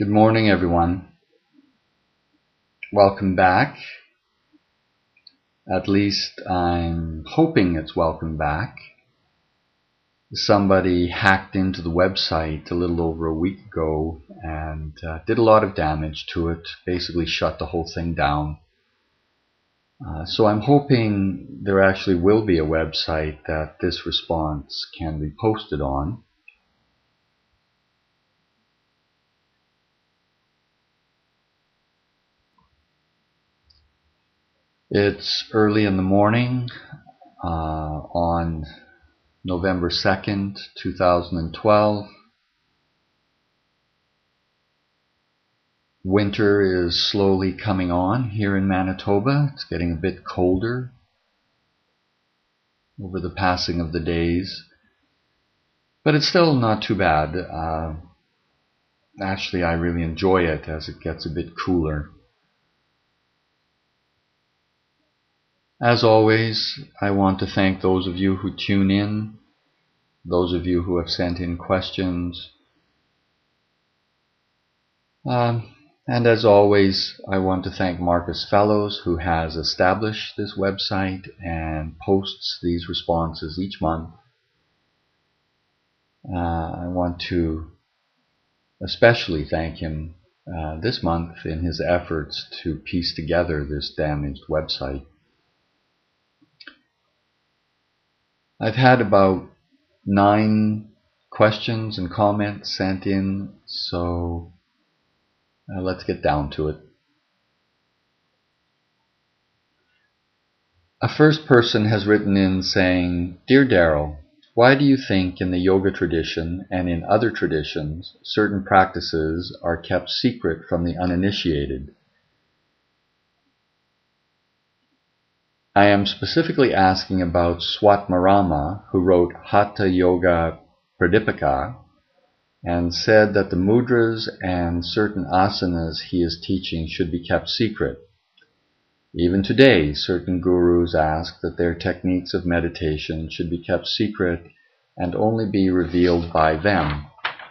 Good morning, everyone. Welcome back. At least I'm hoping it's welcome back. Somebody hacked into the website a little over a week ago and did a lot of damage to it, basically shut the whole thing down. So I'm hoping there actually will be a website that this response can be posted on. It's early in the morning on November 2nd, 2012. Winter is slowly coming on here in Manitoba. It's getting a bit colder over the passing of the days, but it's still not too bad. Actually, I really enjoy it as it gets a bit cooler. As always, I want to thank those of you who tune in, those of you who have sent in questions. And as always, I want to thank Marcus Fellows, who has established this website and posts these responses each month. I want to especially thank him this month in his efforts to piece together this damaged website. I've had about 9 questions and comments sent in, so let's get down to it. A first person has written in saying, "Dear Daryl, why do you think in the yoga tradition and in other traditions certain practices are kept secret from the uninitiated? I am specifically asking about Swatmarama, who wrote Hatha Yoga Pradipika and said that the mudras and certain asanas he is teaching should be kept secret. Even today, certain gurus ask that their techniques of meditation should be kept secret and only be revealed by them.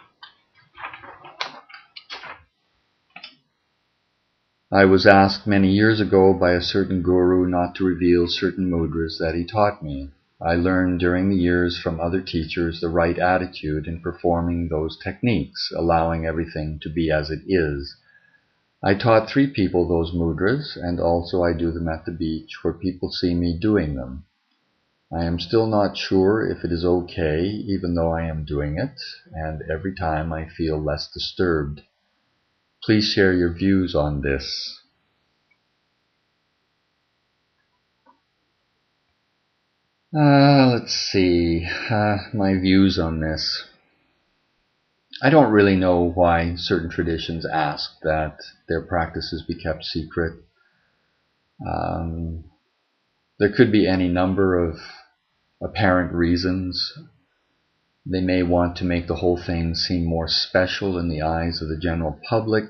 I was asked many years ago by a certain guru not to reveal certain mudras that he taught me. I learned during the years from other teachers the right attitude in performing those techniques, allowing everything to be as it is. I taught 3 people those mudras, and also I do them at the beach where people see me doing them. I am still not sure if it is okay, even though I am doing it, and every time I feel less disturbed. Please share your views on this." Let's see, my views on this. I don't really know why certain traditions ask that their practices be kept secret. There could be any number of apparent reasons. They may want to make the whole thing seem more special in the eyes of the general public.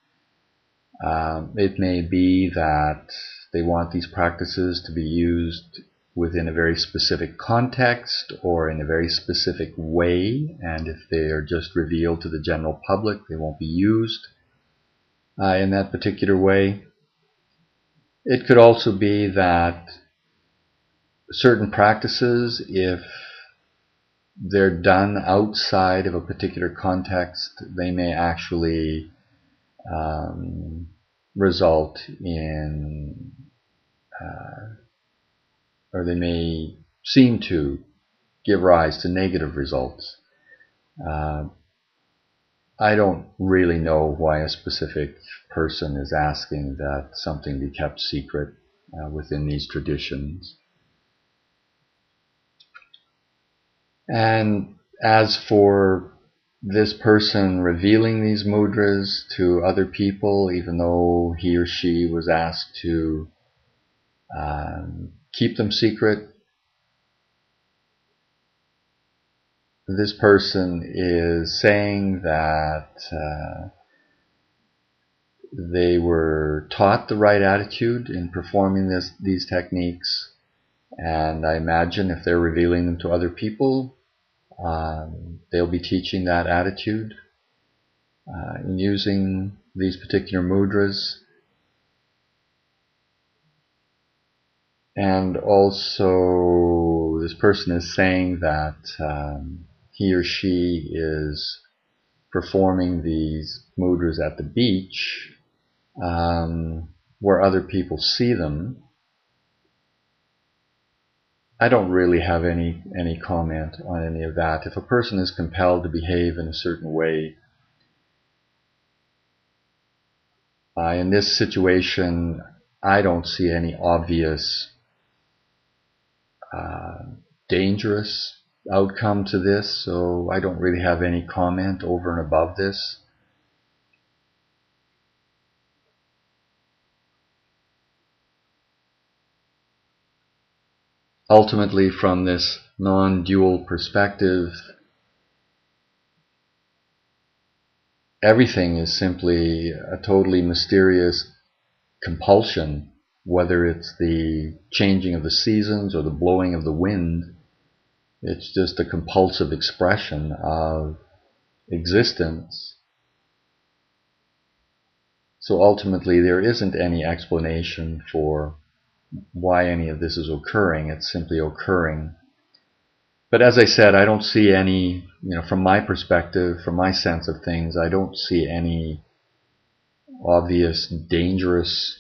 It may be that they want these practices to be used within a very specific context or in a very specific way, and if they are just revealed to the general public, they won't be used in that particular way. It could also be that certain practices, if they're done outside of a particular context, they may actually result in, or they may seem to give rise to negative results. I don't really know why a specific person is asking that something be kept secret within these traditions. And as for this person revealing these mudras to other people, even though he or she was asked to keep them secret, this person is saying that they were taught the right attitude in performing these techniques, and I imagine if they're revealing them to other people, they'll be teaching that attitude. in using these particular mudras. And also, this person is saying that he or she is performing these mudras at the beach where other people see them. I don't really have any comment on any of that. If a person is compelled to behave in a certain way, in this situation, I don't see any obvious dangerous outcome to this, so I don't really have any comment over and above this. Ultimately, from this non-dual perspective, everything is simply a totally mysterious compulsion, whether it's the changing of the seasons or the blowing of the wind. It's just a compulsive expression of existence. So ultimately, there isn't any explanation for why any of this is occurring. It's simply occurring. But as I said, I don't see any, from my perspective, from my sense of things, I don't see any obvious dangerous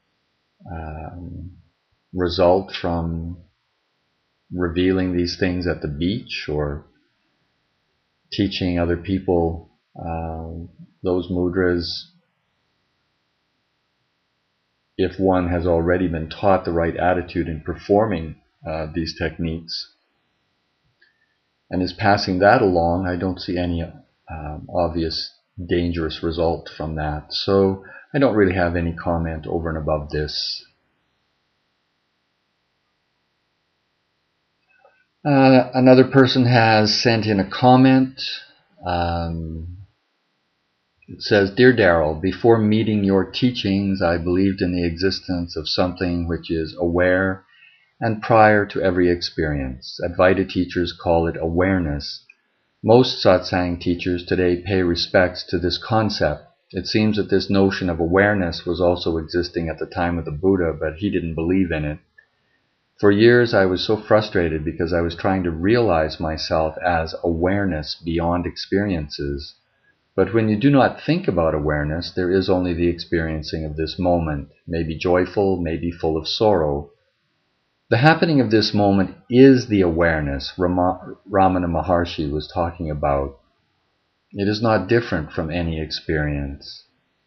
result from revealing these things at the beach or teaching other people those mudras. If one has already been taught the right attitude in performing these techniques and is passing that along, I don't see any obvious dangerous result from that. So I don't really have any comment over and above this. Another person has sent in a comment. It says, "Dear Daryl, before meeting your teachings, I believed in the existence of something which is aware and prior to every experience. Advaita teachers call it awareness. Most satsang teachers today pay respects to this concept. It seems that this notion of awareness was also existing at the time of the Buddha, but he didn't believe in it. For years I was so frustrated because I was trying to realize myself as awareness beyond experiences. But when you do not think about awareness, there is only the experiencing of this moment, maybe joyful, maybe full of sorrow. The happening of this moment is the awareness Ramana Maharshi was talking about. It is not different from any experience.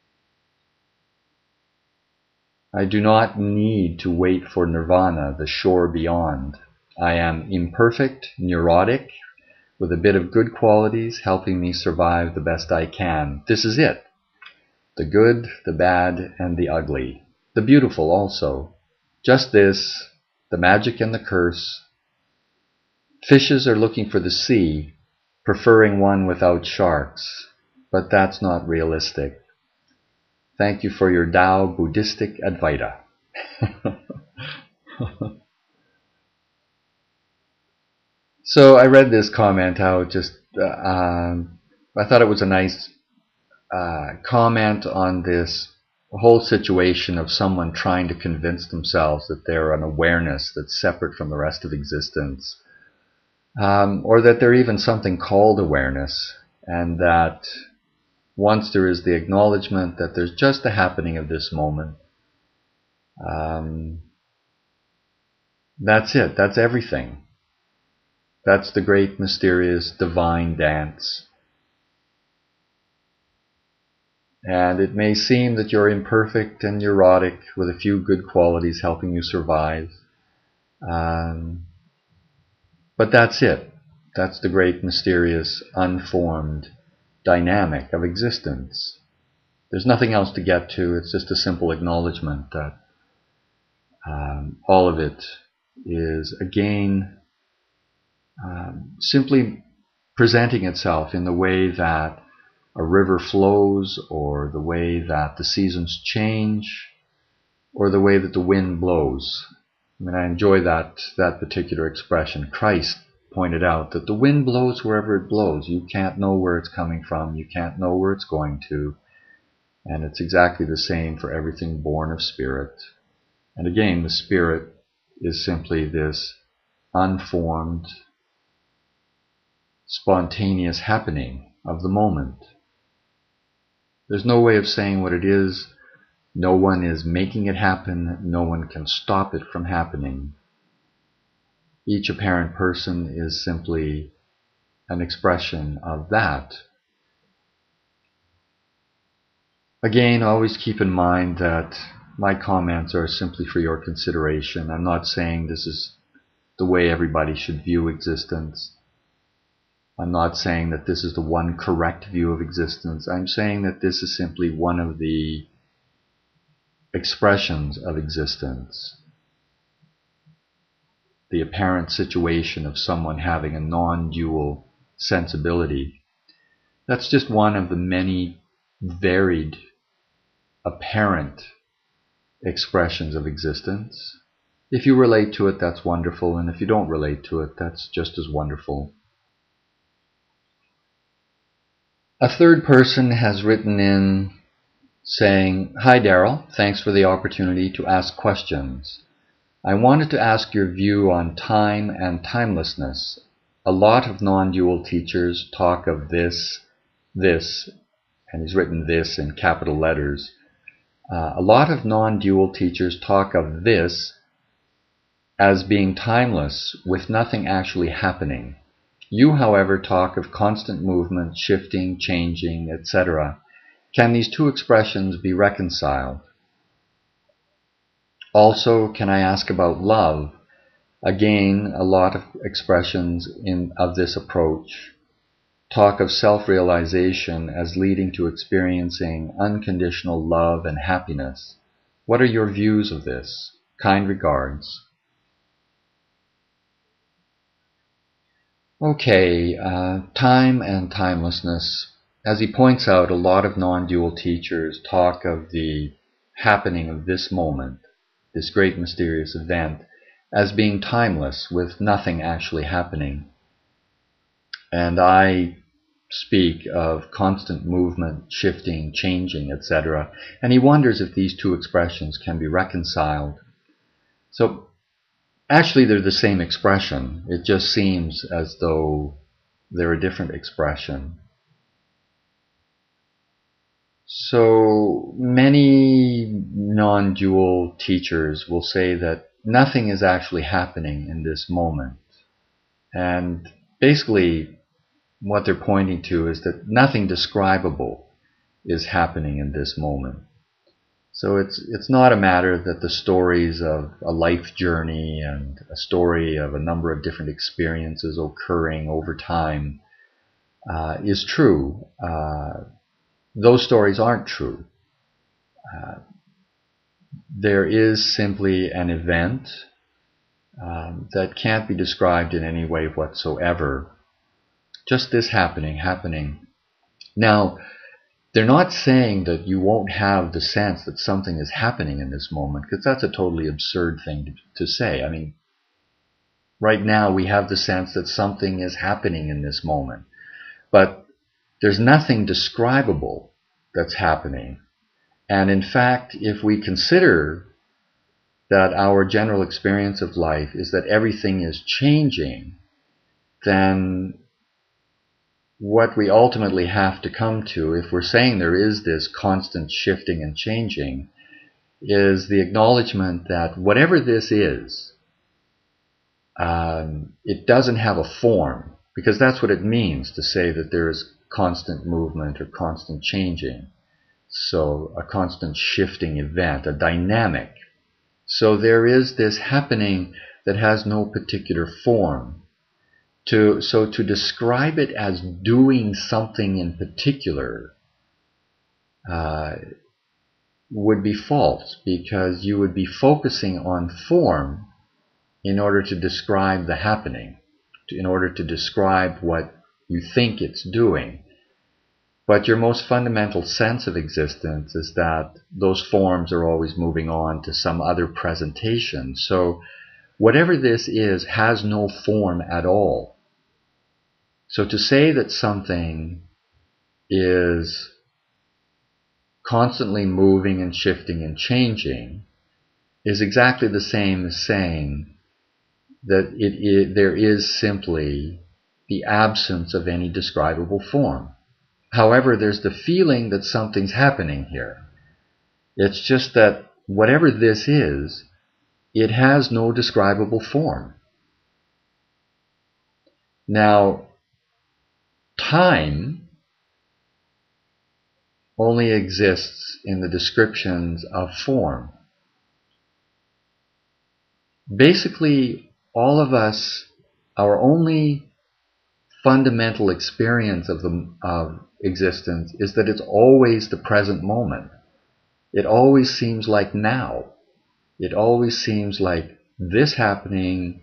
I do not need to wait for nirvana, the shore beyond. I am imperfect, neurotic, with a bit of good qualities helping me survive the best I can. This is it. The good, the bad, and the ugly. The beautiful also. Just this, the magic and the curse. Fishes are looking for the sea, preferring one without sharks, but that's not realistic. Thank you for your Tao Buddhistic Advaita." So I read this comment out. I thought it was a nice comment on this whole situation of someone trying to convince themselves that they're an awareness that's separate from the rest of existence, or that they're even something called awareness, and that once there is the acknowledgement that there's just the happening of this moment, that's it, that's everything. That's the great, mysterious, divine dance. And it may seem that you're imperfect and neurotic with a few good qualities helping you survive. But that's it. That's the great, mysterious, unformed dynamic of existence. There's nothing else to get to. It's just a simple acknowledgement that all of it is, again, simply presenting itself in the way that a river flows, or the way that the seasons change, or the way that the wind blows. I mean, I enjoy that particular expression. Christ pointed out that the wind blows wherever it blows. You can't know where it's coming from. You can't know where it's going to. And it's exactly the same for everything born of spirit. And again, the spirit is simply this unformed, spontaneous happening of the moment. There's no way of saying what it is. No one is making it happen. No one can stop it from happening. Each apparent person is simply an expression of that. Again, always keep in mind that my comments are simply for your consideration. I'm not saying this is the way everybody should view existence. I'm not saying that this is the one correct view of existence. I'm saying that this is simply one of the expressions of existence. The apparent situation of someone having a non-dual sensibility. That's just one of the many varied, apparent expressions of existence. If you relate to it, that's wonderful, and if you don't relate to it, that's just as wonderful. A third person has written in saying, "Hi Daryl, thanks for the opportunity to ask questions. I wanted to ask your view on time and timelessness. A lot of non-dual teachers talk of this, and he's written this in capital letters. A lot of non-dual teachers talk of this as being timeless with nothing actually happening. You, however, talk of constant movement, shifting, changing, etc. Can these two expressions be reconciled? Also, can I ask about love? Again, a lot of expressions of this approach talk of self-realization as leading to experiencing unconditional love and happiness. What are your views of this? Kind regards." Okay, time and timelessness. As he points out, a lot of non-dual teachers talk of the happening of this moment, this great mysterious event, as being timeless, with nothing actually happening. And I speak of constant movement, shifting, changing, etc. And he wonders if these two expressions can be reconciled. So actually they're the same expression. It just seems as though they're a different expression. So many non-dual teachers will say that nothing is actually happening in this moment. And basically what they're pointing to is that nothing describable is happening in this moment. So it's not a matter that the stories of a life journey and a story of a number of different experiences occurring over time is true. Those stories aren't true. There is simply an event that can't be described in any way whatsoever. Just this happening. Now, they're not saying that you won't have the sense that something is happening in this moment, because that's a totally absurd thing to say. I mean, right now we have the sense that something is happening in this moment, but there's nothing describable that's happening. And in fact, if we consider that our general experience of life is that everything is changing, then what we ultimately have to come to, if we're saying there is this constant shifting and changing, is the acknowledgement that whatever this is, it doesn't have a form, because that's what it means to say that there is constant movement or constant changing. So a constant shifting event, a dynamic. So there is this happening that has no particular form. So to describe it as doing something in particular would be false, because you would be focusing on form in order to describe the happening, in order to describe what you think it's doing. But your most fundamental sense of existence is that those forms are always moving on to some other presentation. So whatever this is has no form at all. So to say that something is constantly moving and shifting and changing is exactly the same as saying that there is simply the absence of any describable form. However, there's the feeling that something's happening here. It's just that whatever this is, it has no describable form. Now, time only exists in the descriptions of form. Basically, all of us, our only fundamental experience of existence is that it's always the present moment. It always seems like now. It always seems like this happening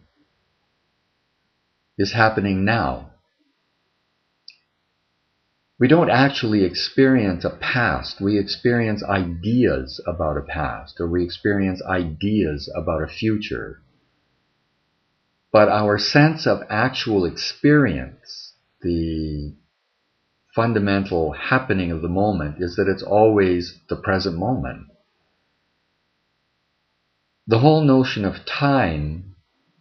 is happening now. We don't actually experience a past. We experience ideas about a past, or we experience ideas about a future. But our sense of actual experience, the fundamental happening of the moment, is that it's always the present moment. The whole notion of time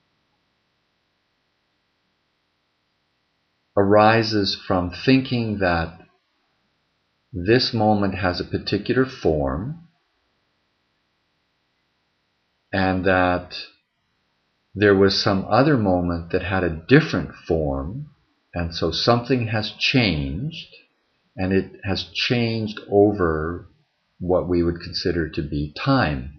arises from thinking that this moment has a particular form and that there was some other moment that had a different form, and so something has changed, and it has changed over what we would consider to be time.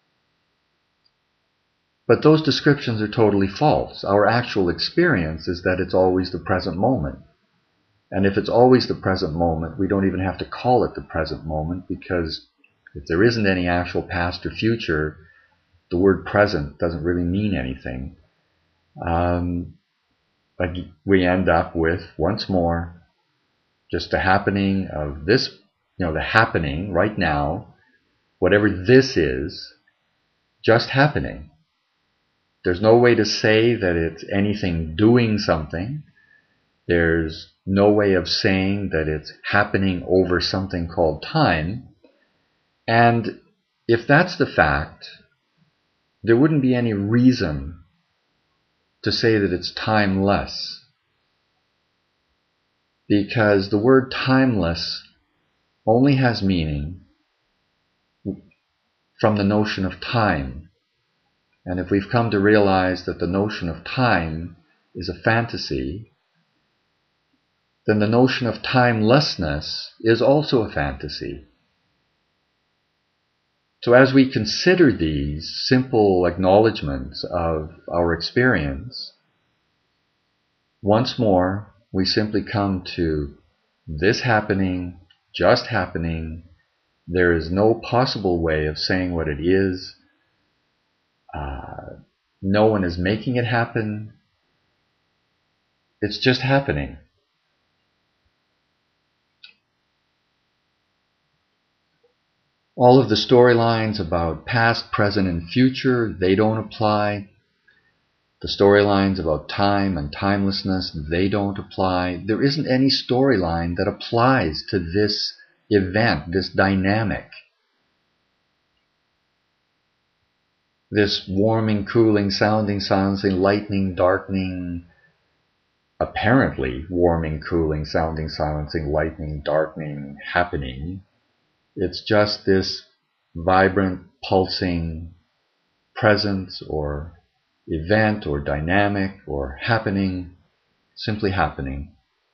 But those descriptions are totally false. Our actual experience is that it's always the present moment. And if it's always the present moment, we don't even have to call it the present moment, because if there isn't any actual past or future, the word present doesn't really mean anything. But we end up with, once more, just the happening of this, the happening right now, whatever this is, just happening. There's no way to say that it's anything doing something. There's no way of saying that it's happening over something called time. And if that's the fact, there wouldn't be any reason to say that it's timeless. Because the word timeless only has meaning from the notion of time. And if we've come to realize that the notion of time is a fantasy, then the notion of timelessness is also a fantasy. So as we consider these simple acknowledgments of our experience, once more we simply come to this happening, just happening. There is no possible way of saying what it is. No one is making it happen. It's just happening. All of the storylines about past, present, and future, they don't apply. The storylines about time and timelessness, they don't apply. There isn't any storyline that applies to this event, this dynamic. This warming, cooling, sounding, silencing, lightning, darkening, apparently warming, cooling, sounding, silencing, lightning, darkening, happening. It's just this vibrant, pulsing presence or event or dynamic or happening, simply happening.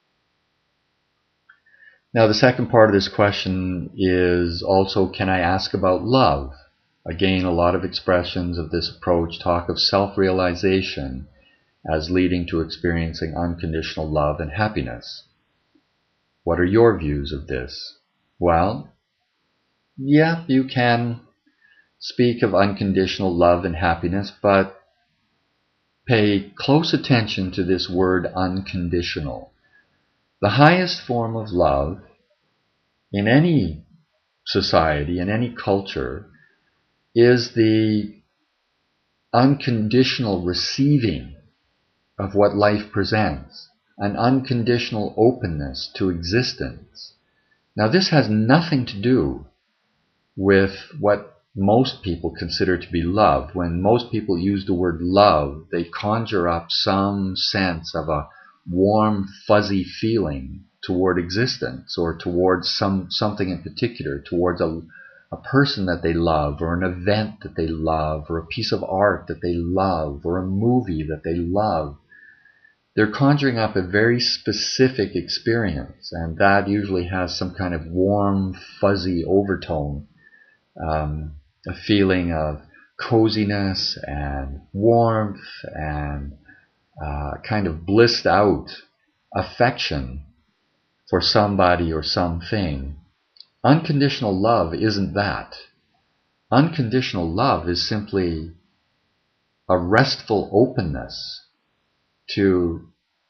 Now the second part of this question is also, can I ask about love? Again, a lot of expressions of this approach talk of self-realization as leading to experiencing unconditional love and happiness. What are your views of this? Well, yeah, you can speak of unconditional love and happiness, but pay close attention to this word unconditional. The highest form of love in any society, in any culture, is the unconditional receiving of what life presents. an unconditional openness to existence. Now, this has nothing to do with what most people consider to be love. When most people use the word love, they conjure up some sense of a warm, fuzzy feeling toward existence, or towards something in particular, towards a person that they love, or an event that they love, or a piece of art that they love, or a movie that they love. They're conjuring up a very specific experience, and that usually has some kind of warm, fuzzy overtone, a feeling of coziness and warmth and kind of blissed out affection for somebody or something. Unconditional love isn't that. Unconditional love is simply a restful openness to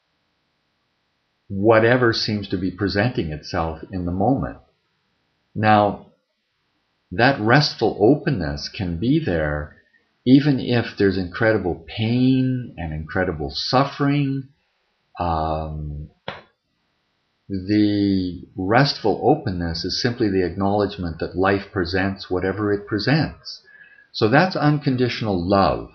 whatever seems to be presenting itself in the moment. Now, that restful openness can be there even if there's incredible pain and incredible suffering. The restful openness is simply the acknowledgement that life presents whatever it presents. So that's unconditional love.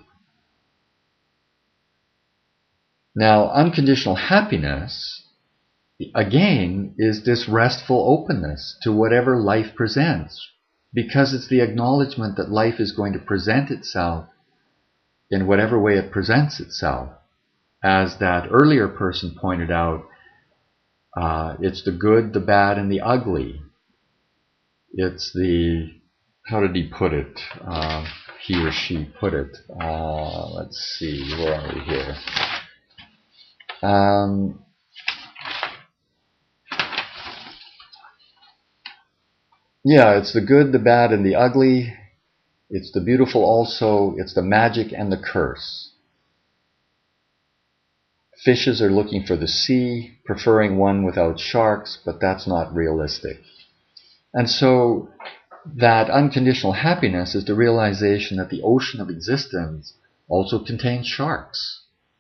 Now, unconditional happiness, again, is this restful openness to whatever life presents, because it's the acknowledgement that life is going to present itself in whatever way it presents itself. As that earlier person pointed out, it's the good, the bad, and the ugly. It's the, how did he put it? He or she put it. Let's see, where are we here? Yeah, it's the good, the bad, and the ugly. It's the beautiful also. It's the magic and the curse. Fishes are looking for the sea, preferring one without sharks, but that's not realistic. And so that unconditional happiness is the realization that the ocean of existence also contains sharks.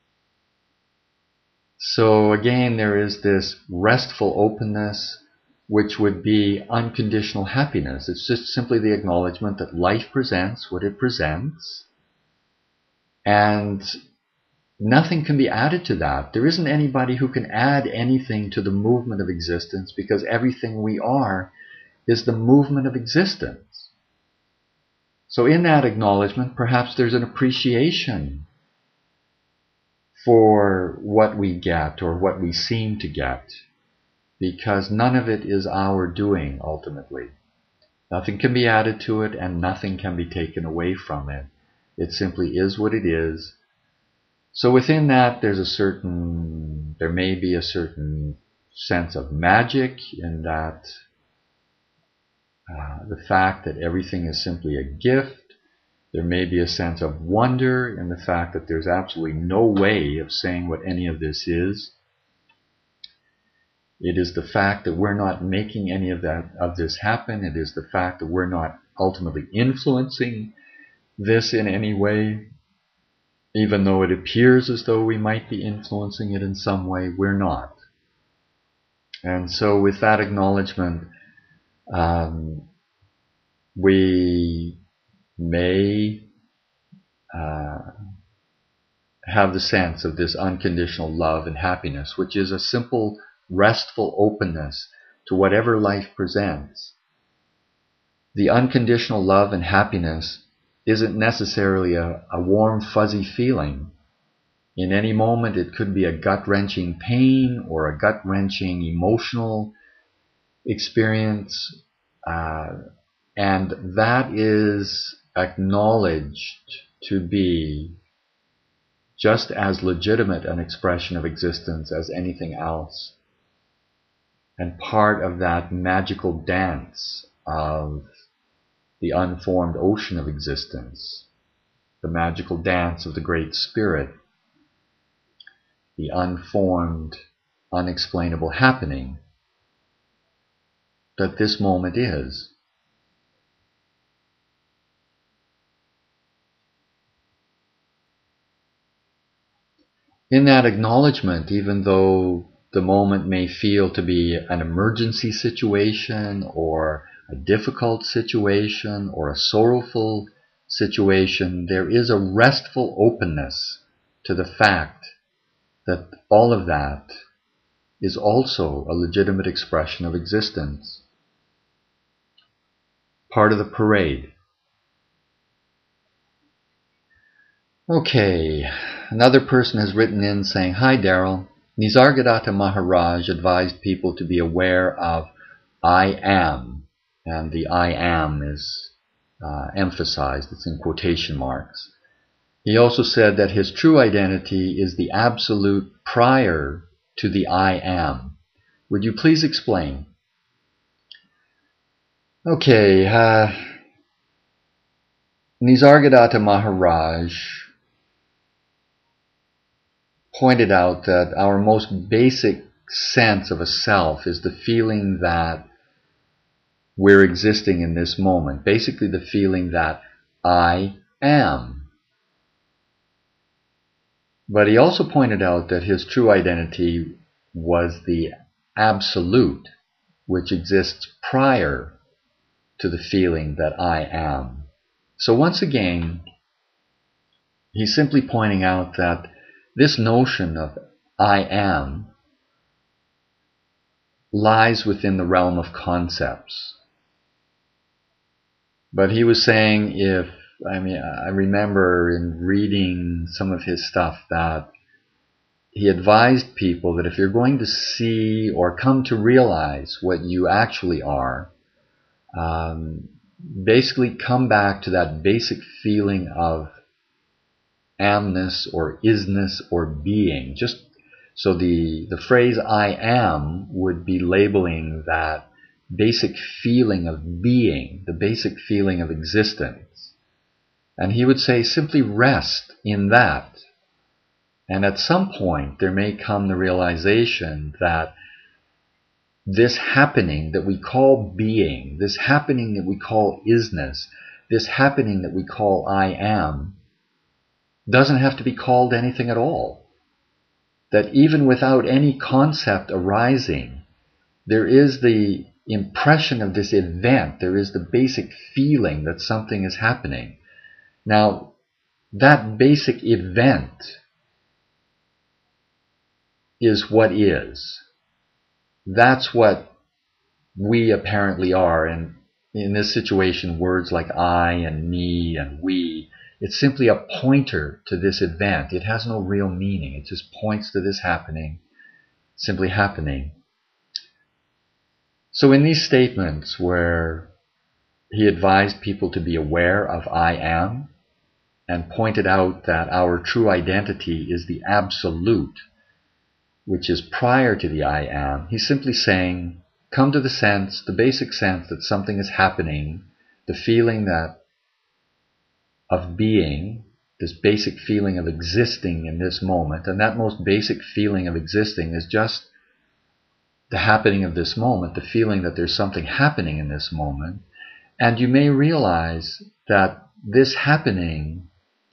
So again, there is this restful openness, which would be unconditional happiness. It's just simply the acknowledgement that life presents what it presents, and nothing can be added to that. There isn't anybody who can add anything to the movement of existence, because everything we are is the movement of existence. So in that acknowledgement, perhaps there's an appreciation for what we get or what we seem to get, because none of it is our doing ultimately. Nothing can be added to it and nothing can be taken away from it. It simply is what it is. So within that, there may be a certain sense of magic in that, the fact that everything is simply a gift. There may be a sense of wonder in the fact that there's absolutely no way of saying what any of this is. It is the fact that we're not making any of this happen. It is the fact that we're not ultimately influencing this in any way. Even though it appears as though we might be influencing it in some way, we're not. And so with that acknowledgement, we may have the sense of this unconditional love and happiness, which is a simple, restful openness to whatever life presents. The unconditional love and happiness isn't necessarily a warm, fuzzy feeling. In any moment, it could be a gut-wrenching pain or a gut-wrenching emotional experience, and that is acknowledged to be just as legitimate an expression of existence as anything else, and part of that magical dance of the unformed ocean of existence, the magical dance of the Great Spirit, the unformed, unexplainable happening that this moment is. in that acknowledgement, even though the moment may feel to be an emergency situation or a difficult situation or a sorrowful situation, there is a restful openness to the fact that all of that is also a legitimate expression of existence. Part of the parade. Okay, another person has written in saying, "Hi Daryl, Nisargadatta Maharaj advised people to be aware of I am," and the I am is emphasized, it's in quotation marks. He also said that his true identity is the absolute prior to the I am. Would you please explain? Okay, Nisargadatta Maharaj pointed out that our most basic sense of a self is the feeling that we're existing in this moment. Basically the feeling that I am. But he also pointed out that his true identity was the absolute, which exists prior to the feeling that I am. So once again, he's simply pointing out that this notion of I am lies within the realm of concepts. But he was saying I remember in reading some of his stuff that he advised people that if you're going to see or come to realize what you actually are, basically come back to that basic feeling of amness or isness or being. Just so the phrase I am would be labeling that basic feeling of being, the basic feeling of existence. And he would say simply rest in that. And at some point there may come the realization that this happening that we call being, this happening that we call isness, this happening that we call I am, doesn't have to be called anything at all. That even without any concept arising, there is the impression of this event, there is the basic feeling that something is happening. Now, that basic event is what is. That's what we apparently are. And in this situation, words like I and me and we, it's simply a pointer to this event. It has no real meaning. It just points to this happening, simply happening. So in these statements where he advised people to be aware of I am and pointed out that our true identity is the absolute, which is prior to the I am, he's simply saying, come to the sense, the basic sense that something is happening, the feeling that of being, this basic feeling of existing in this moment, and that most basic feeling of existing is just the happening of this moment, the feeling that there's something happening in this moment. And you may realize that this happening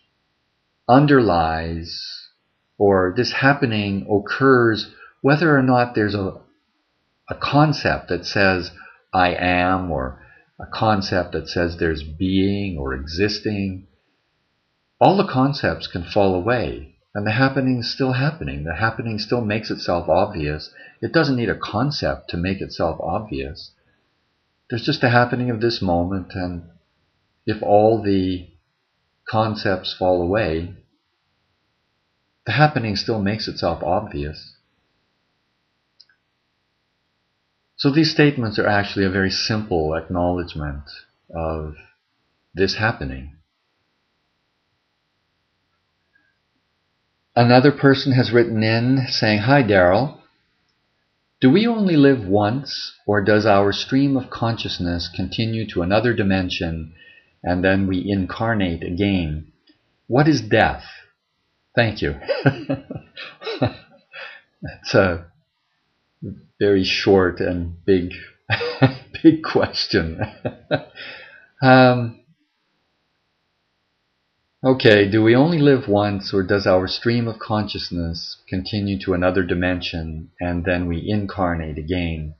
underlies, or this happening occurs whether or not there's a concept that says I am, or a concept that says there's being or existing. All the concepts can fall away, and the happening is still happening. The happening still makes itself obvious. It doesn't need a concept to make itself obvious. There's just a happening of this moment, and if all the concepts fall away, the happening still makes itself obvious. So these statements are actually a very simple acknowledgement of this happening. Another person has written in saying, "Hi Daryl, do we only live once, or does our stream of consciousness continue to another dimension and then we incarnate again? What is death? Thank you." That's a very short and big question. Okay, do we only live once, or does our stream of consciousness continue to another dimension and then we incarnate again?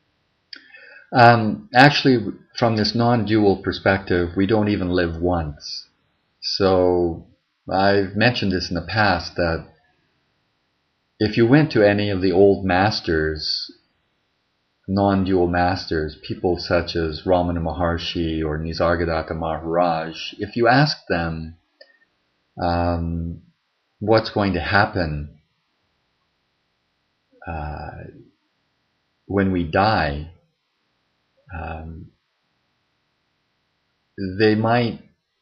Actually, from this non-dual perspective, we don't even live once. So I've mentioned this in the past that if you went to any of the old masters, non-dual masters, people such as Ramana Maharshi or Nisargadatta Maharaj, if you asked them what's going to happen when we die, they might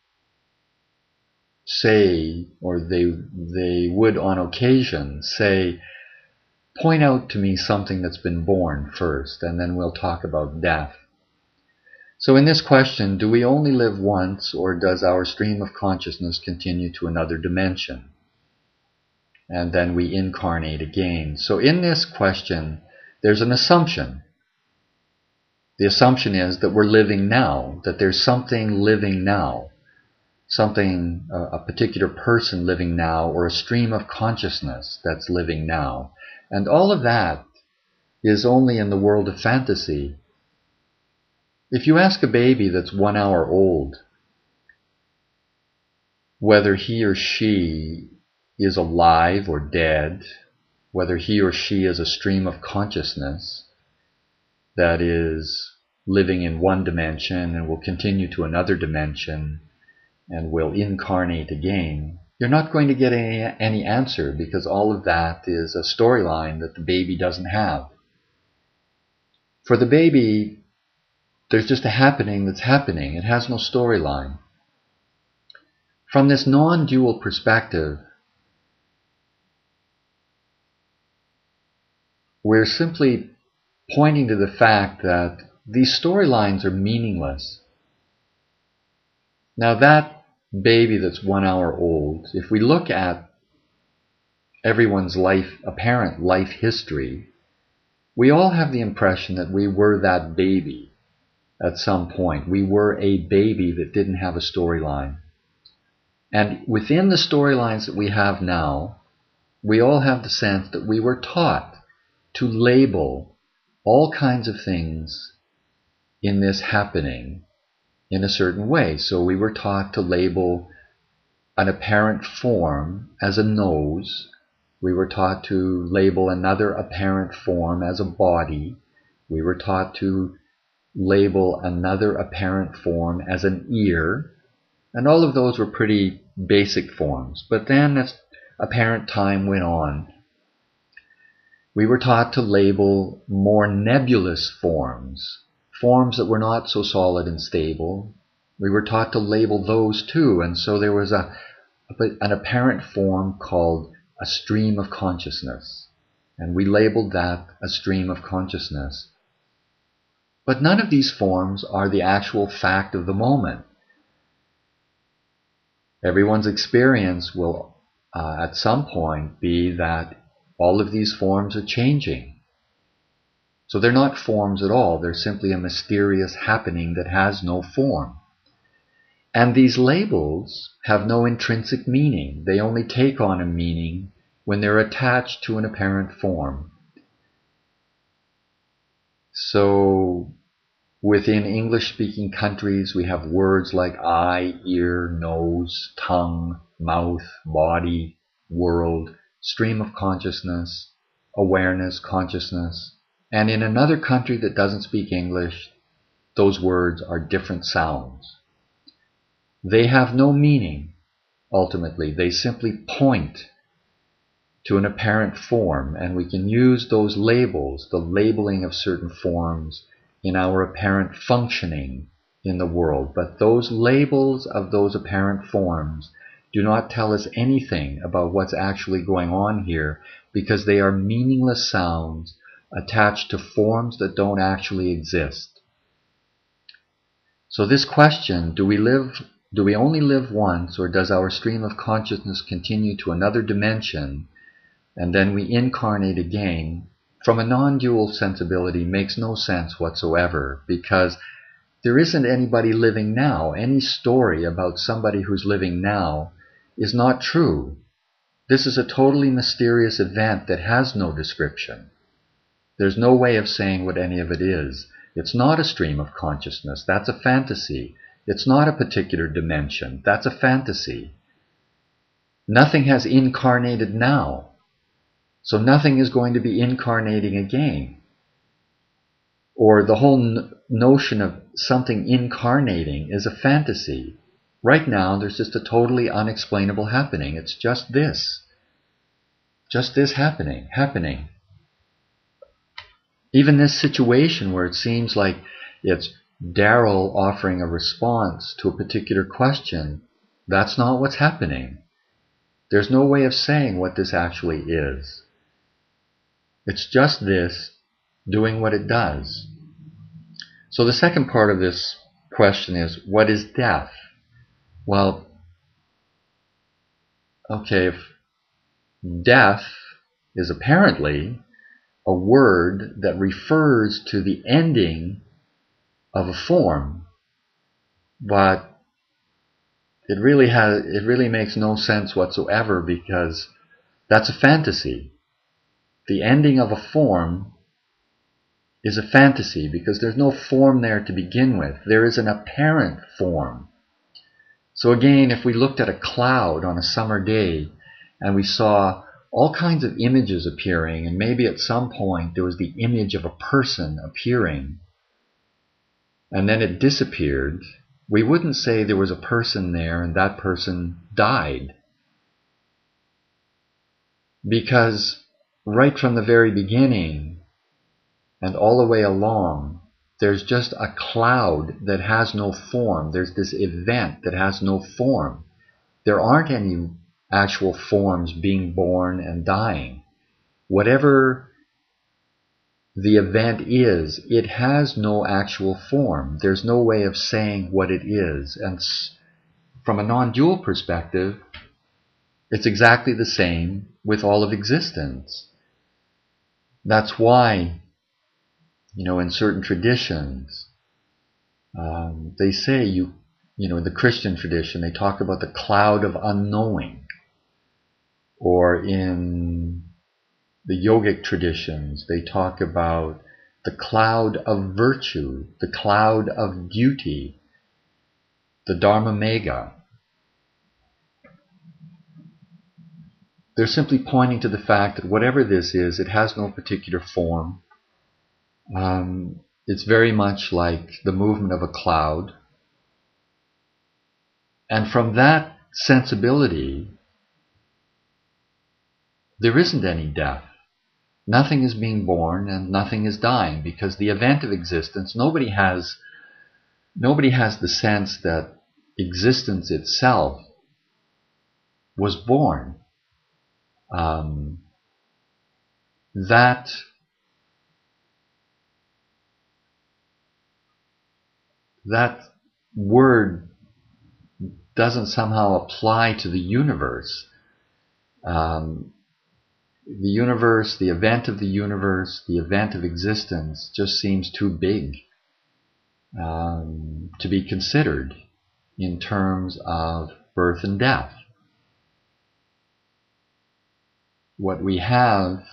say, or they would on occasion say, point out to me something that's been born first, and then we'll talk about death. So in this question, do we only live once, or does our stream of consciousness continue to another dimension? And then we incarnate again. So in this question, there's an assumption. The assumption is that we're living now, that there's something living now, something, a particular person living now, or a stream of consciousness that's living now. And all of that is only in the world of fantasy. If you ask a baby that's 1 hour old whether he or she is alive or dead, whether he or she is a stream of consciousness that is living in one dimension and will continue to another dimension and will incarnate again, you're not going to get any answer, because all of that is a storyline that the baby doesn't have. For the baby, there's just a happening that's happening. It has no storyline. From this non-dual perspective, we're simply pointing to the fact that these storylines are meaningless. Now that baby that's 1 hour old, if we look at everyone's apparent life history, we all have the impression that we were that baby at some point. We were a baby that didn't have a storyline. And within the storylines that we have now, we all have the sense that we were taught to label all kinds of things in this happening in a certain way. So we were taught to label an apparent form as a nose. We were taught to label another apparent form as a body. We were taught to label another apparent form as an ear. And all of those were pretty basic forms. But then as apparent time went on, we were taught to label more nebulous forms, forms that were not so solid and stable. We were taught to label those too. And so there was an apparent form called a stream of consciousness. And we labeled that a stream of consciousness. But none of these forms are the actual fact of the moment. Everyone's experience will, at some point, be that all of these forms are changing. So they're not forms at all. They're simply a mysterious happening that has no form. And these labels have no intrinsic meaning. They only take on a meaning when they're attached to an apparent form. So within English-speaking countries, we have words like eye, ear, nose, tongue, mouth, body, world, stream of consciousness, awareness, consciousness. And in another country that doesn't speak English, those words are different sounds. They have no meaning, ultimately. They simply point to an apparent form, and we can use those labels, the labeling of certain forms, in our apparent functioning in the world. But those labels of those apparent forms do not tell us anything about what's actually going on here, because they are meaningless sounds attached to forms that don't actually exist. So this question, do we only live once, or does our stream of consciousness continue to another dimension and then we incarnate again, from a non-dual sensibility makes no sense whatsoever, because there isn't anybody living now. Any story about somebody who's living now is not true. This is a totally mysterious event that has no description. There's no way of saying what any of it is. It's not a stream of consciousness. That's a fantasy. It's not a particular dimension. That's a fantasy. Nothing has incarnated now. So nothing is going to be incarnating again. Or the whole notion of something incarnating is a fantasy. Right now, there's just a totally unexplainable happening. It's just this. Just this happening. Even this situation where it seems like it's Daryl offering a response to a particular question, that's not what's happening. There's no way of saying what this actually is. It's just this doing what it does. So the second part of this question is, what is death? Well, okay, if death is apparently a word that refers to the ending of a form, but it really makes no sense whatsoever, because that's a fantasy. The ending of a form is a fantasy because there's no form there to begin with. There is an apparent form. So again, if we looked at a cloud on a summer day and we saw all kinds of images appearing, and maybe at some point there was the image of a person appearing, and then it disappeared, we wouldn't say there was a person there and that person died. Because right from the very beginning and all the way along, there's just a cloud that has no form. There's this event that has no form. There aren't any actual forms being born and dying. Whatever the event is, it has no actual form. There's no way of saying what it is. And from a non-dual perspective, it's exactly the same with all of existence. That's why, in certain traditions, they say, in the Christian tradition, they talk about the cloud of unknowing. Or in the yogic traditions, they talk about the cloud of virtue, the cloud of duty, the Dharma Megha. They're simply pointing to the fact that whatever this is, it has no particular form. It's very much like the movement of a cloud. And from that sensibility, there isn't any death. Nothing is being born and nothing is dying, because the event of existence, nobody has the sense that existence itself was born. That word doesn't somehow apply to the universe. The universe, the event of the universe, the event of existence just seems too big to be considered in terms of birth and death. What we have,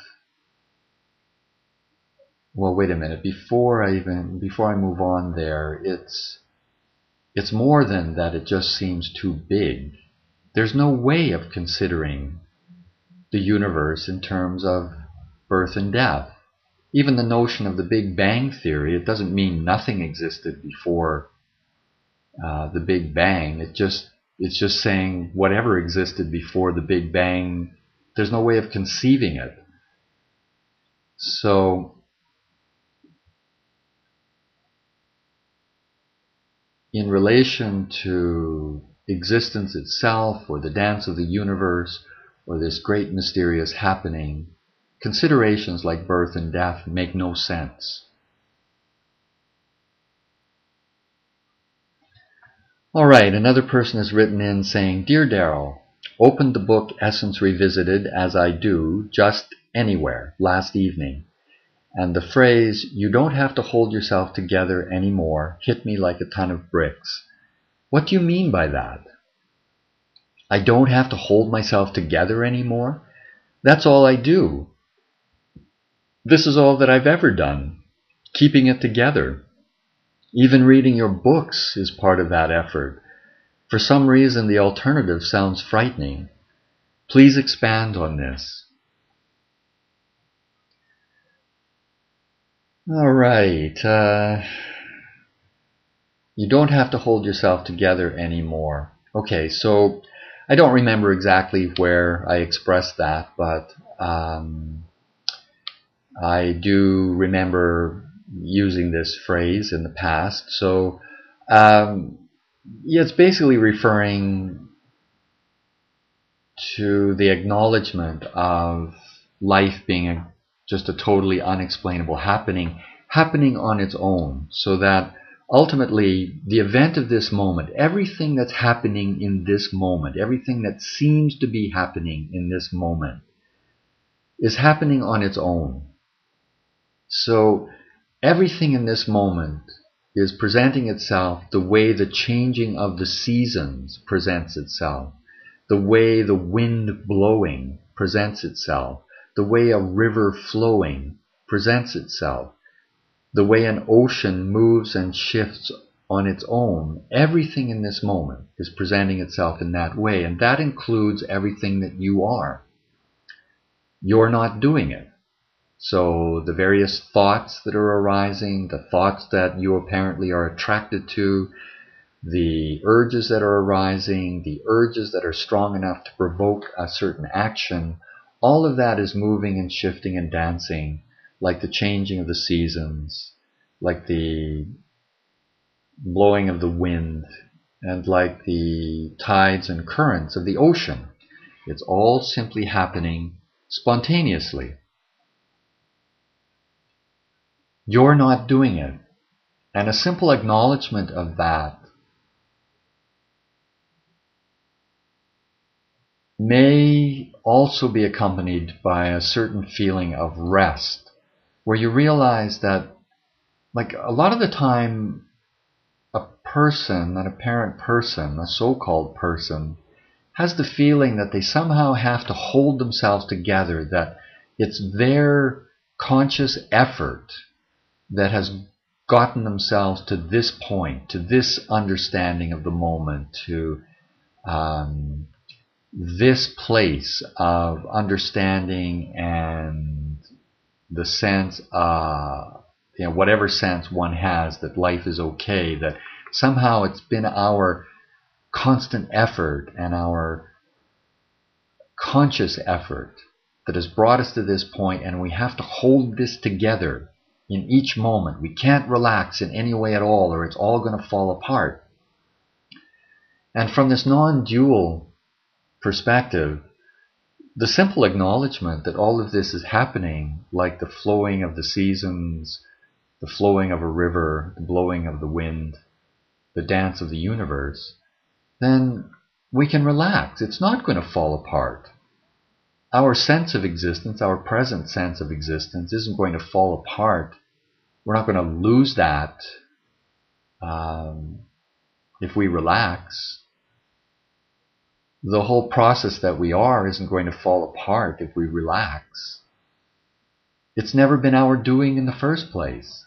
well, wait a minute, before I move on there, it's more than that it just seems too big. There's no way of considering the universe in terms of birth and death. Even the notion of the Big Bang Theory, it doesn't mean nothing existed before the Big Bang. It's just saying whatever existed before the Big Bang, there's no way of conceiving it. So in relation to existence itself, or the dance of the universe, or this great mysterious happening, considerations like birth and death make no sense. All right, another person has written in saying, Dear Daryl, opened the book Essence Revisited, as I do, just anywhere, last evening, And the phrase, "you don't have to hold yourself together anymore," hit me like a ton of bricks. What do you mean by that? I don't have to hold myself together anymore? That's all I do. This is all that I've ever done, keeping it together. Even reading your books is part of that effort. For some reason, the alternative sounds frightening. Please expand on this. All right. You don't have to hold yourself together anymore. Okay, so I don't remember exactly where I expressed that, but I do remember using this phrase in the past. So yeah, it's basically referring to the acknowledgement of life being just a totally unexplainable happening on its own, so that ultimately the event of this moment, everything that's happening in this moment, everything that seems to be happening in this moment, is happening on its own. So everything in this moment is presenting itself the way the changing of the seasons presents itself, the way the wind blowing presents itself, the way a river flowing presents itself, the way an ocean moves and shifts on its own. Everything in this moment is presenting itself in that way, and that includes everything that you are. You're not doing it. So the various thoughts that are arising, the thoughts that you apparently are attracted to, the urges that are arising, the urges that are strong enough to provoke a certain action, all of that is moving and shifting and dancing like the changing of the seasons, like the blowing of the wind, and like the tides and currents of the ocean. It's all simply happening spontaneously. You're not doing it. And a simple acknowledgement of that may also be accompanied by a certain feeling of rest, where you realize that, like, a lot of the time, a person, an apparent person, a so-called person, has the feeling that they somehow have to hold themselves together, that it's their conscious effort that has gotten themselves to this point, to this understanding of the moment, to this place of understanding and the sense, whatever sense one has that life is okay, that somehow it's been our constant effort and our conscious effort that has brought us to this point, and we have to hold this together in each moment. We can't relax in any way at all, or it's all going to fall apart. And from this non-dual perspective, the simple acknowledgement that all of this is happening, like the flowing of the seasons, the flowing of a river, the blowing of the wind, the dance of the universe, then we can relax. It's not going to fall apart. Our sense of existence, our present sense of existence, isn't going to fall apart. We're not going to lose that if we relax. The whole process that we are isn't going to fall apart if we relax. It's never been our doing in the first place.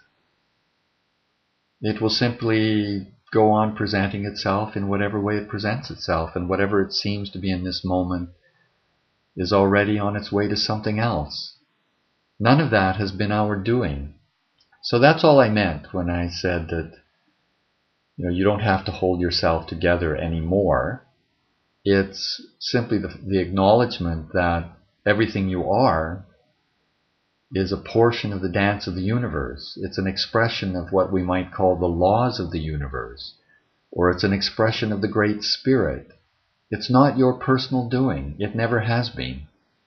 It will simply go on presenting itself in whatever way it presents itself, and whatever it seems to be in this moment is already on its way to something else. None of that has been our doing. So that's all I meant when I said that you don't have to hold yourself together anymore. It's simply the acknowledgement that everything you are is a portion of the dance of the universe. It's an expression of what we might call the laws of the universe, or it's an expression of the Great Spirit. It's not your personal doing. It never has been.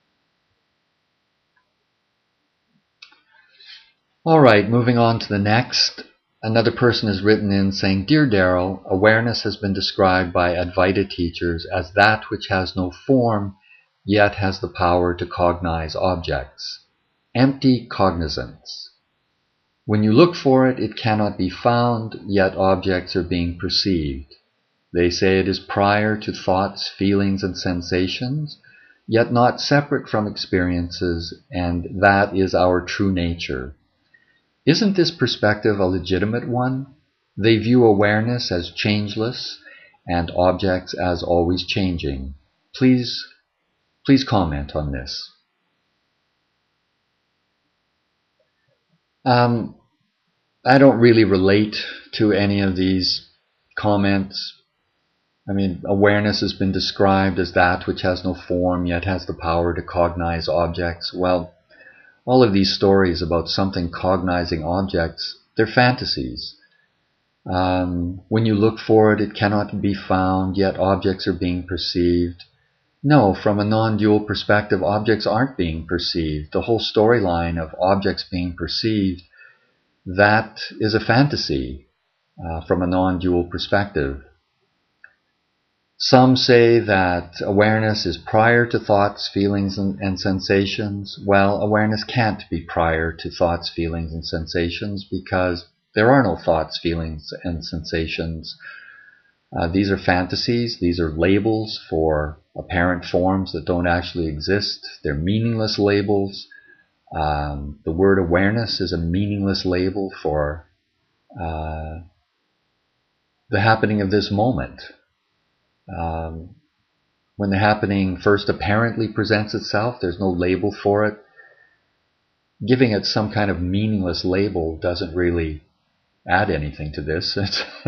All right, moving on to the next. Another person has written in saying, "Dear Daryl, awareness has been described by Advaita teachers as that which has no form, yet has the power to cognize objects. Empty cognizance. When you look for it, it cannot be found, yet objects are being perceived. They say it is prior to thoughts, feelings, and sensations, yet not separate from experiences, and that is our true nature. Isn't this perspective a legitimate one? They view awareness as changeless and objects as always changing. Please comment on this. I don't really relate to any of these comments. I mean, awareness has been described as that which has no form yet has the power to cognize objects. Well, all of these stories about something cognizing objects, they're fantasies. When you look for it, it cannot be found, yet objects are being perceived. No, from a non-dual perspective, objects aren't being perceived. The whole storyline of objects being perceived, that is a fantasy from a non-dual perspective. Some say that awareness is prior to thoughts, feelings, and sensations. Well, awareness can't be prior to thoughts, feelings, and sensations because there are no thoughts, feelings, and sensations. These are fantasies. These are labels for apparent forms that don't actually exist. They're meaningless labels. The word awareness is a meaningless label for the happening of this moment. When the happening first apparently presents itself, there's no label for it. Giving it some kind of meaningless label doesn't really add anything to this.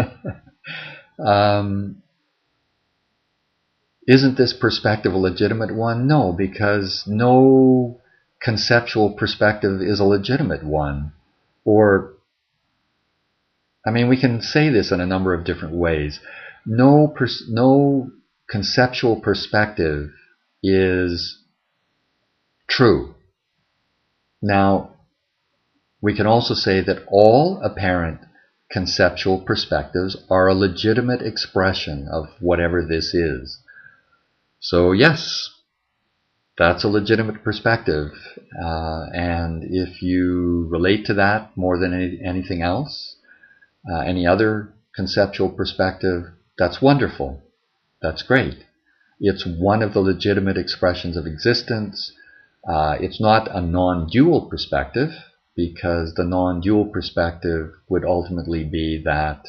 Isn't this perspective a legitimate one? No, because no conceptual perspective is a legitimate one. Or, I mean, we can say this in a number of different ways. No conceptual perspective is true. Now, we can also say that all apparent conceptual perspectives are a legitimate expression of whatever this is. So yes, that's a legitimate perspective. And if you relate to that more than anything else, any other conceptual perspective, that's wonderful. That's great. It's one of the legitimate expressions of existence. It's not a non-dual perspective, because the non-dual perspective would ultimately be that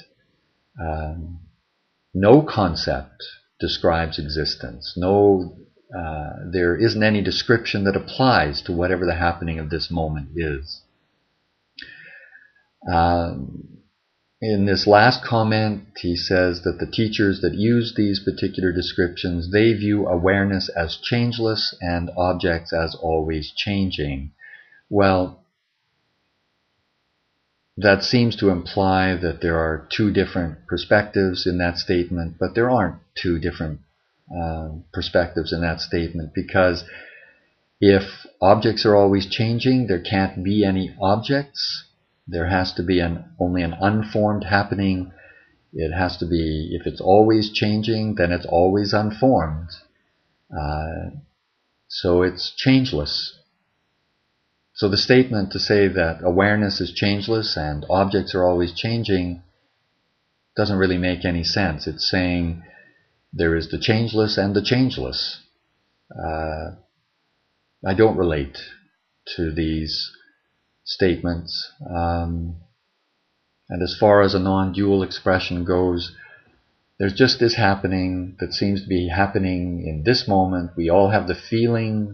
no concept describes existence. There isn't any description that applies to whatever the happening of this moment is. In this last comment, he says that the teachers that use these particular descriptions, they view awareness as changeless and objects as always changing. Well, that seems to imply that there are two different perspectives in that statement, but there aren't two different perspectives in that statement, because if objects are always changing, there can't be any objects. There has to be only an unformed happening. It has to be, if it's always changing, then it's always unformed. So it's changeless. So the statement to say that awareness is changeless and objects are always changing doesn't really make any sense. It's saying there is the changeless and the changeless. I don't relate to these statements. And as far as a non-dual expression goes, there's just this happening that seems to be happening in this moment. We all have the feeling,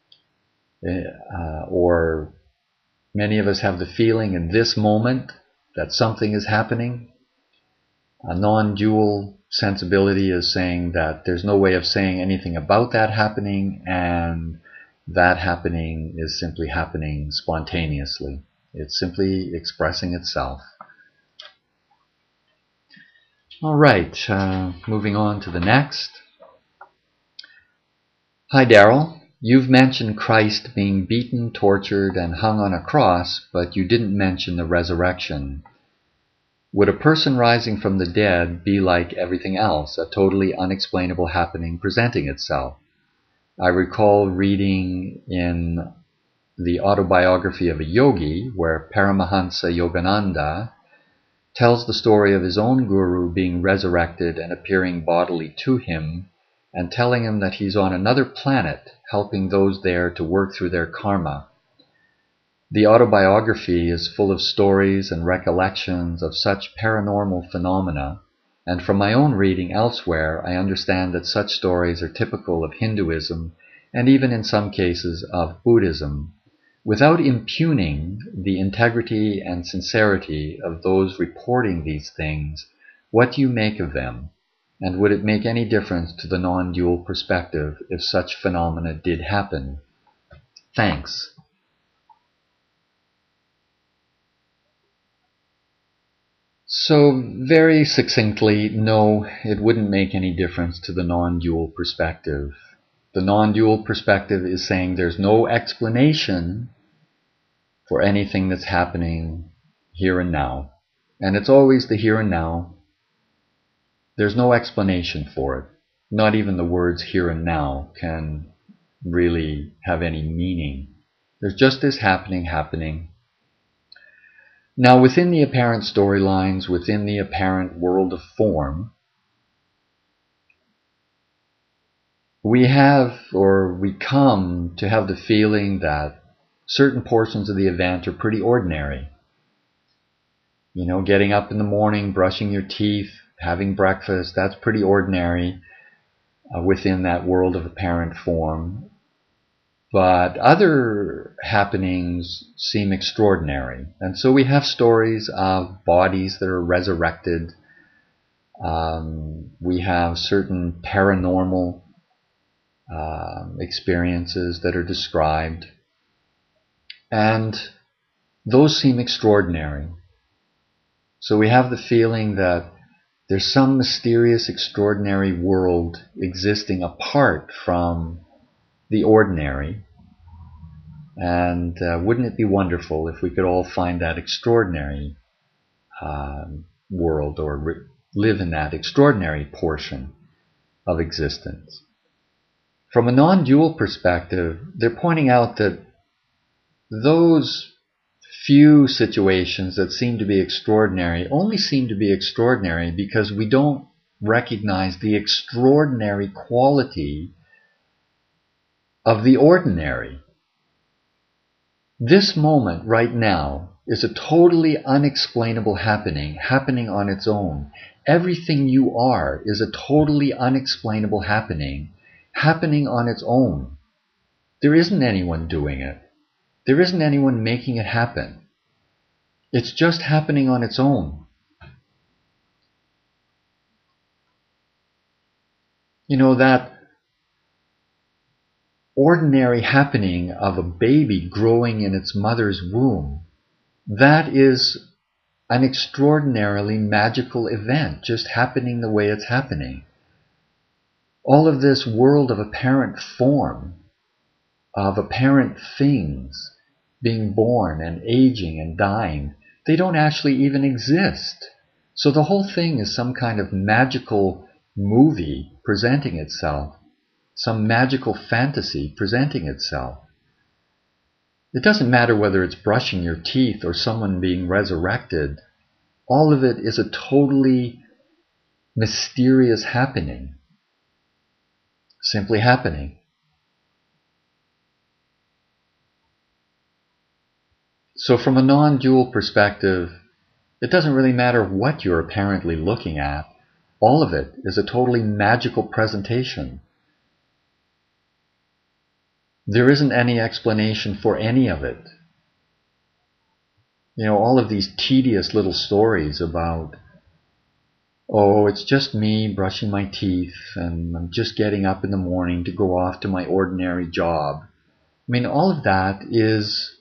or many of us have the feeling in this moment that something is happening. A non-dual sensibility is saying that there's no way of saying anything about that happening, and that happening is simply happening spontaneously. It's simply expressing itself. All right, moving on to the next. Hi, Daryl. You've mentioned Christ being beaten, tortured, and hung on a cross, but you didn't mention the resurrection. Would a person rising from the dead be like everything else, a totally unexplainable happening presenting itself? I recall reading in the autobiography of a yogi, where Paramahansa Yogananda tells the story of his own guru being resurrected and appearing bodily to him and telling him that he's on another planet helping those there to work through their karma. The autobiography is full of stories and recollections of such paranormal phenomena, and from my own reading elsewhere, I understand that such stories are typical of Hinduism and even in some cases of Buddhism. Without impugning the integrity and sincerity of those reporting these things, what do you make of them? And would it make any difference to the non-dual perspective if such phenomena did happen? Thanks. So, very succinctly, no, it wouldn't make any difference to the non-dual perspective. The non-dual perspective is saying there's no explanation for anything that's happening here and now. And it's always the here and now. There's no explanation for it. Not even the words here and now can really have any meaning. There's just this happening. Now, within the apparent storylines, within the apparent world of form, we come to have the feeling that certain portions of the event are pretty ordinary. You know, getting up in the morning, brushing your teeth, having breakfast, that's pretty ordinary within that world of apparent form. But other happenings seem extraordinary. And so we have stories of bodies that are resurrected. We have certain paranormal experiences that are described. And those seem extraordinary. So we have the feeling that there's some mysterious, extraordinary world existing apart from the ordinary. And wouldn't it be wonderful if we could all find that extraordinary world, or live in that extraordinary portion of existence? From a non-dual perspective, they're pointing out that those few situations that seem to be extraordinary only seem to be extraordinary because we don't recognize the extraordinary quality of the ordinary. This moment right now is a totally unexplainable happening on its own. Everything you are is a totally unexplainable happening on its own. There isn't anyone doing it. There isn't anyone making it happen. It's just happening on its own. You know, that ordinary happening of a baby growing in its mother's womb, that is an extraordinarily magical event, just happening the way it's happening. All of this world of apparent form, of apparent things being born and aging and dying, they don't actually even exist. So the whole thing is some kind of magical movie presenting itself, some magical fantasy presenting itself. It doesn't matter whether it's brushing your teeth or someone being resurrected. All of it is a totally mysterious happening, simply happening. So from a non-dual perspective, it doesn't really matter what you're apparently looking at. All of it is a totally magical presentation. There isn't any explanation for any of it. You know, all of these tedious little stories about, oh, it's just me brushing my teeth and I'm just getting up in the morning to go off to my ordinary job. I mean, all of that is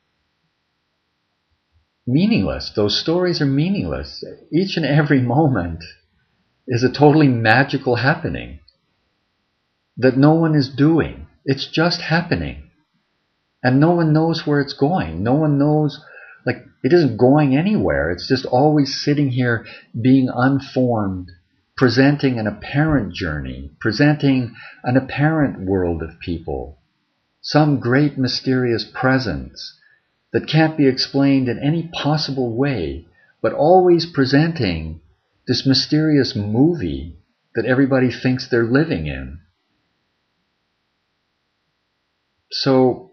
meaningless. Those stories are meaningless. Each and every moment is a totally magical happening that no one is doing. It's just happening. And no one knows where it's going. No one knows, like, it isn't going anywhere. It's just always sitting here being unformed, presenting an apparent journey, presenting an apparent world of people. some great mysterious presence that can't be explained in any possible way, but always presenting this mysterious movie that everybody thinks they're living in. So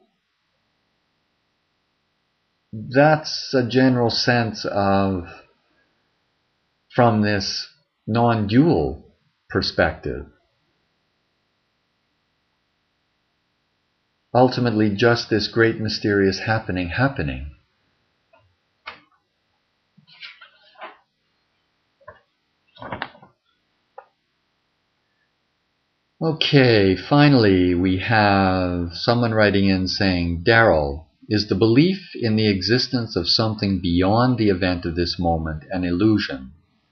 that's a general sense of, from this non-dual perspective, ultimately just this great mysterious happening. Okay, finally we have someone writing in saying, Daryl, is the belief in the existence of something beyond the event of this moment an illusion?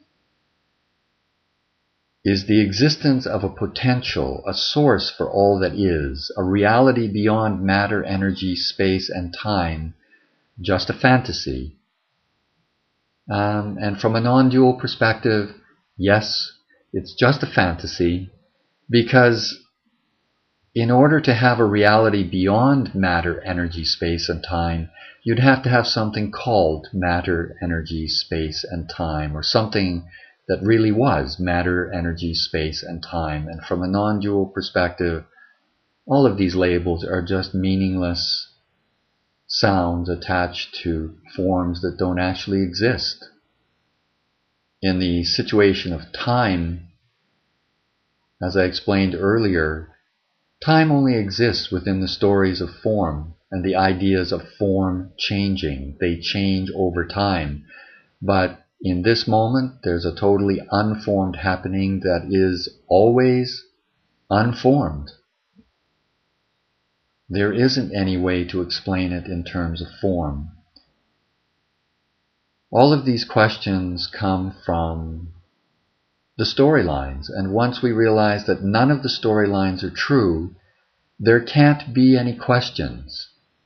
Is the existence of a potential, a source for all that is, a reality beyond matter, energy, space, and time, just a fantasy? And from a non-dual perspective, yes, it's just a fantasy, because in order to have a reality beyond matter, energy, space, and time, you'd have to have something called matter, energy, space, and time, or something that really was matter, energy, space, and time. And from a non-dual perspective, all of these labels are just meaningless sounds attached to forms that don't actually exist. In the situation of time, as I explained earlier, time only exists within the stories of form and the ideas of form changing. They change over time. But in this moment, there's a totally unformed happening that is always unformed. There isn't any way to explain it in terms of form. All of these questions come from the storylines, and once we realize that none of the storylines are true, there can't be any questions.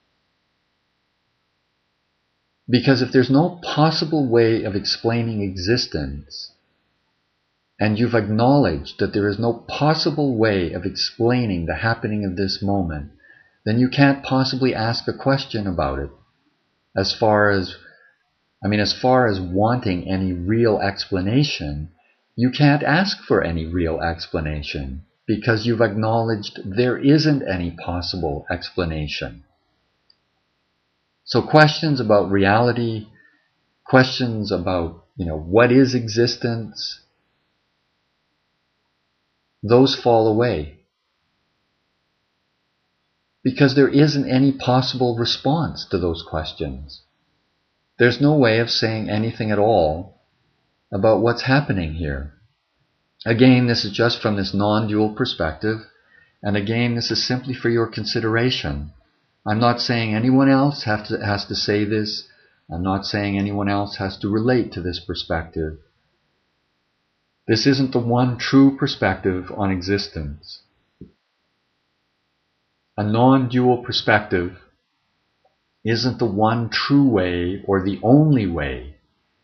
Because if there's no possible way of explaining existence, and you've acknowledged that there is no possible way of explaining the happening of this moment, then you can't possibly ask a question about it. As far as wanting any real explanation, you can't ask for any real explanation, because you've acknowledged there isn't any possible explanation. So questions about reality, questions about, what is existence, those fall away. Because there isn't any possible response to those questions. There's no way of saying anything at all about what's happening here. Again, this is just from this non-dual perspective, and again, this is simply for your consideration. I'm not saying anyone else has to say this. I'm not saying anyone else has to relate to this perspective. This isn't the one true perspective on existence. A non-dual perspective isn't the one true way or the only way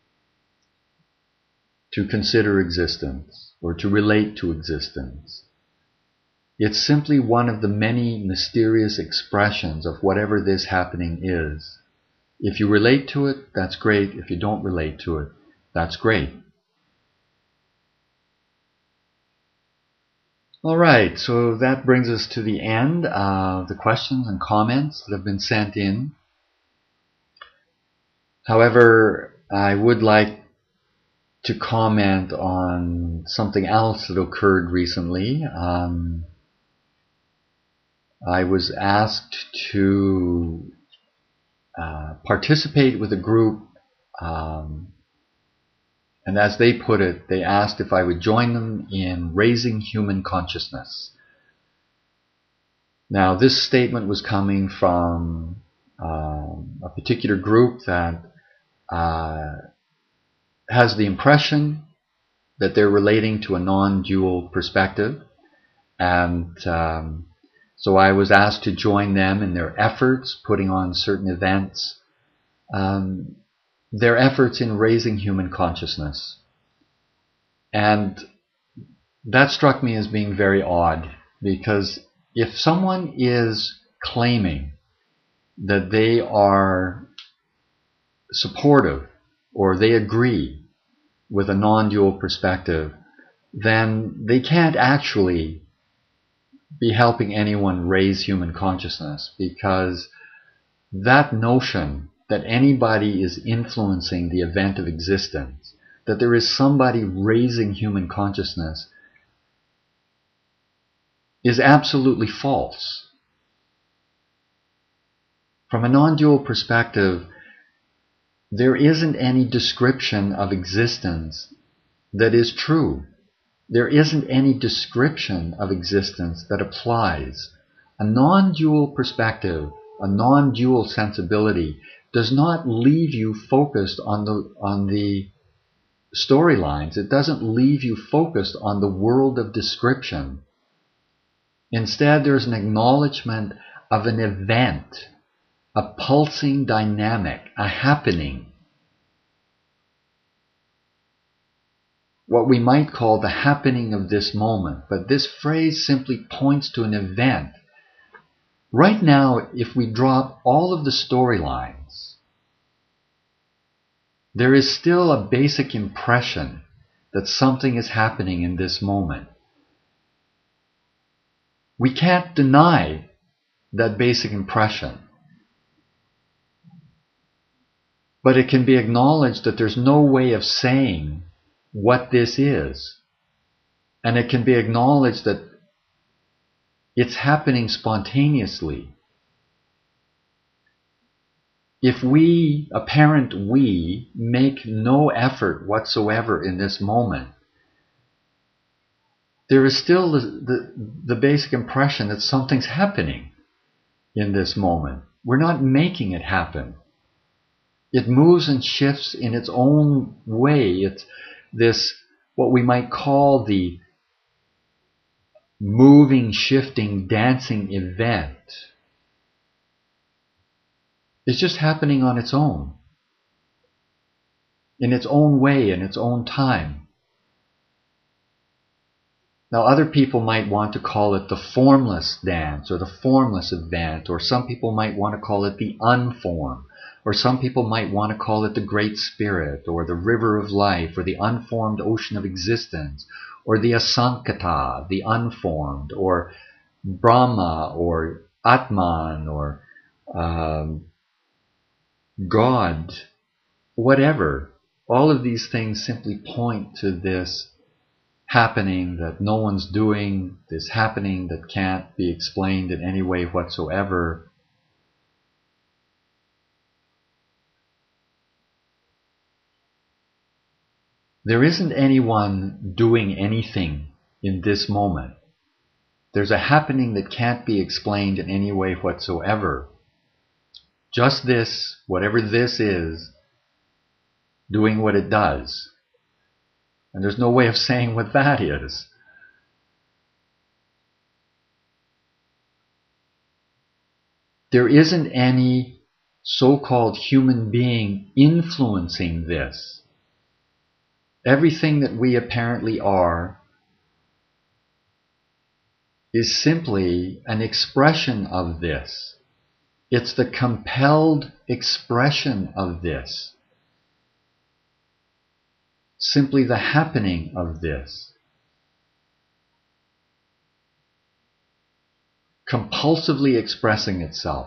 to consider existence or to relate to existence. It's simply one of the many mysterious expressions of whatever this happening is. If you relate to it, that's great. If you don't relate to it, that's great. All right, so that brings us to the end of the questions and comments that have been sent in. However, I would like to comment on something else that occurred recently. I was asked to participate with a group, and as they put it, they asked if I would join them in raising human consciousness. Now, this statement was coming from a particular group that has the impression that they're relating to a non-dual perspective, and so I was asked to join them in their efforts, putting on certain events, their efforts in raising human consciousness. And that struck me as being very odd, because if someone is claiming that they are supportive or they agree with a non-dual perspective, then they can't actually be helping anyone raise human consciousness, because that notion that anybody is influencing the event of existence, that there is somebody raising human consciousness, is absolutely false. From a non-dual perspective, there isn't any description of existence that is true. There isn't any description of existence that applies. A non-dual perspective, a non-dual sensibility, does not leave you focused on the storylines. It doesn't leave you focused on the world of description. Instead, there's an acknowledgement of an event, a pulsing dynamic, a happening. What we might call the happening of this moment. But this phrase simply points to an event. Right now, if we drop all of the storylines, there is still a basic impression that something is happening in this moment. We can't deny that basic impression. But it can be acknowledged that there's no way of saying what this is. And it can be acknowledged that it's happening spontaneously. If we, apparent we, make no effort whatsoever in this moment, there is still the basic impression that something's happening in this moment. We're not making it happen. It moves and shifts in its own way. It's this, what we might call the moving, shifting, dancing event. It's just happening on its own, in its own way, in its own time. Now, other people might want to call it the formless dance or the formless event, or some people might want to call it the unformed, or some people might want to call it the Great Spirit, or the River of Life, or the unformed ocean of existence, or the Asankata, the unformed, or Brahma, or Atman, or God, whatever. All of these things simply point to this happening that no one's doing, this happening that can't be explained in any way whatsoever. There isn't anyone doing anything in this moment. There's a happening that can't be explained in any way whatsoever. Just this, whatever this is, doing what it does. And there's no way of saying what that is. There isn't any so-called human being influencing this. Everything that we apparently are is simply an expression of this. It's the compelled expression of this. Simply the happening of this. Compulsively expressing itself.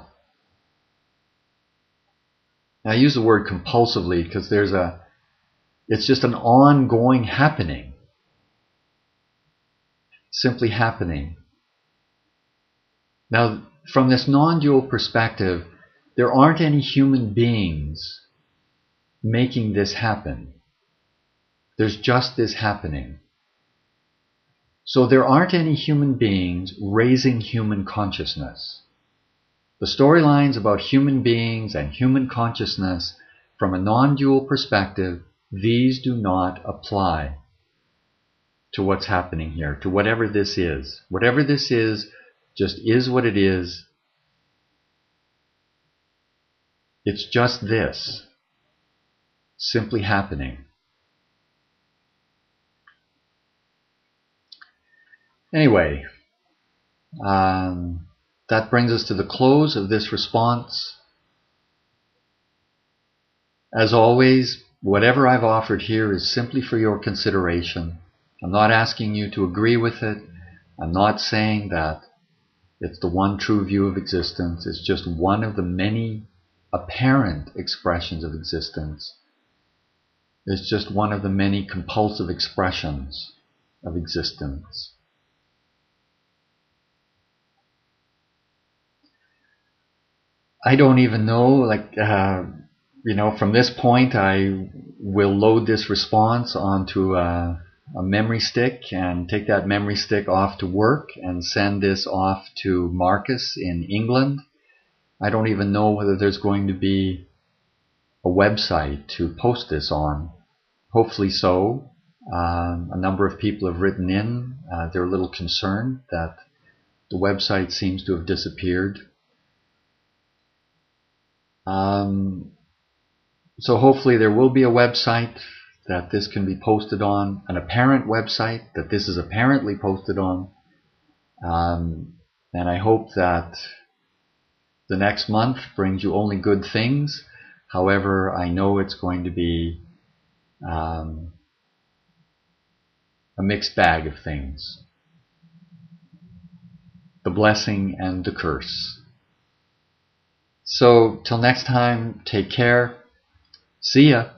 Now, I use the word compulsively because it's just an ongoing happening. Simply happening. Now, from this non-dual perspective, there aren't any human beings making this happen. There's just this happening. So there aren't any human beings raising human consciousness. The storylines about human beings and human consciousness, from a non-dual perspective, these do not apply to what's happening here, to whatever this is. Whatever this is, just is what it is. It's just this, simply happening. Anyway, that brings us to the close of this response. As always, whatever I've offered here is simply for your consideration. I'm not asking you to agree with it. I'm not saying that it's the one true view of existence. It's just one of the many apparent expressions of existence. It's just one of the many compulsive expressions of existence. I don't even know, from this point I will load this response onto a memory stick and take that memory stick off to work and send this off to Marcus in England. I don't even know whether there's going to be a website to post this on. Hopefully so. A number of people have written in. They're a little concerned that the website seems to have disappeared. So hopefully there will be a website that this can be posted on, an apparent website that this is apparently posted on. And I hope that the next month brings you only good things. However, I know it's going to be a mixed bag of things. The blessing and the curse. So till next time, take care. See ya.